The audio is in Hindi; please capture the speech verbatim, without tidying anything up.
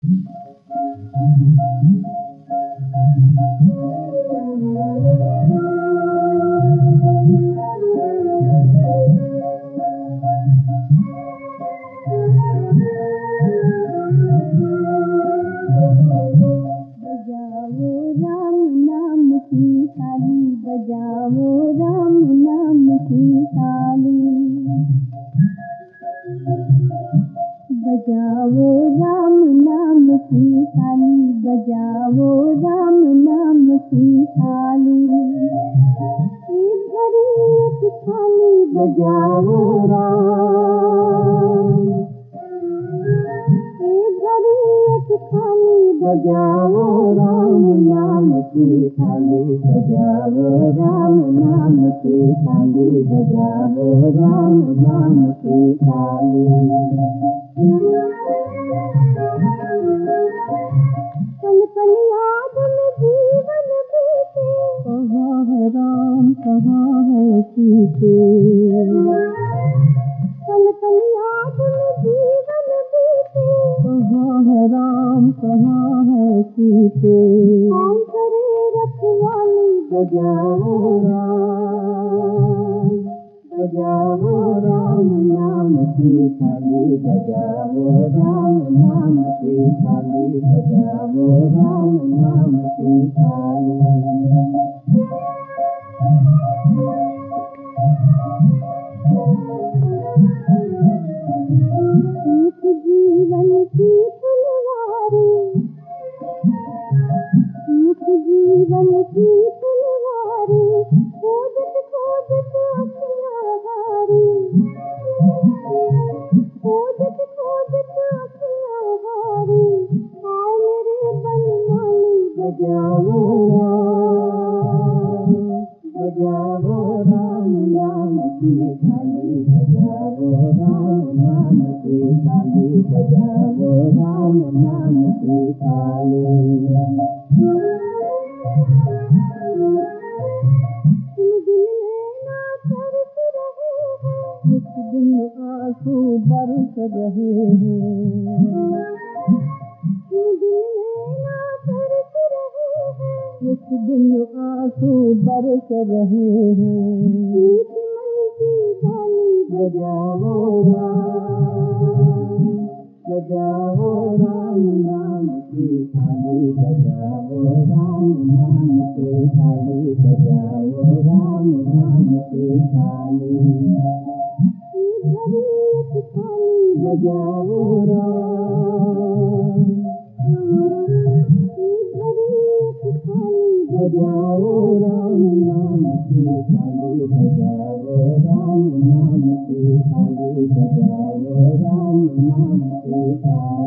बजाओ राम नाम की ताली, बजाओ राम नाम की ताली, बजाओ राम नाम की ताली। एक घड़ी एक थाली बजाओ राम, एक घड़ी एक थाली बजाओ राम नाम की थाली, बजाओ राम नाम की थाली, बजाओ राम नाम की थाली। पल पल याद में जीवन बीते, कहाँ है राम कहाँ है सीते। पल पल याद में जीवन बीते, कहाँ है राम कहाँ है सीते। कौन करे रखवाली बजाओ राम, बजाओ राम नाम की थाली, बजाओ राम नाम की थाली, बजाओ राम नाम की थाली। सूख जीवन की फुलवारी, सूख जीवन की फुलवारी, खोजत खोजत अखियाँ हारी, खोजत खोजत अखियाँ हारी। आओ मेरे बनवाली बजाओ राम, बजाओ राम नाम की थाली, बजाओ राम नाम की थाली, बजाओ राम नाम की थाली। तुम दिल लेना तरस रहे हैं, इस दिन आंसू बरस रहे हैं। तुम दिल लेना तरस रहे हैं, इस दिन आंसू बरस रहे हैं। मीठी मन की डाली बजाओ राम, बजाओ राम नाम की थाली, बजाओ राम नाम की थाली, बजाओ राम नाम की थाली। एक घड़ी एक थाली बजाओ राम, एक घड़ी एक थाली बजाओ राम नाम की थाली, बजाओ राम नाम की थाली, बजाओ राम नाम की थाली।